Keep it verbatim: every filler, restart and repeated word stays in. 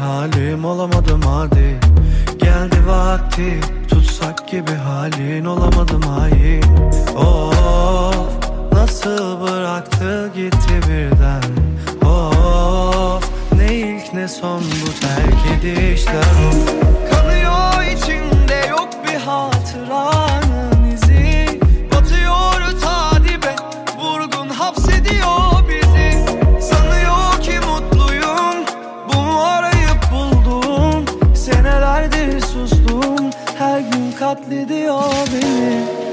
halim olamadım hadi. Geldi vakti tutsak gibi halin olamadım hain. Of, nasıl bıraktı gitti birden. Of, ne ilk ne son bu terk edişler. Of, kanıyor içimde yok bir hatıranın izi. Batıyor ta dibe, vurgun hapsediyor bizi. Sanıyor ki mutluyum, bu mu arayıp buldum. Senelerdir sustum, her gün katlediyor beni.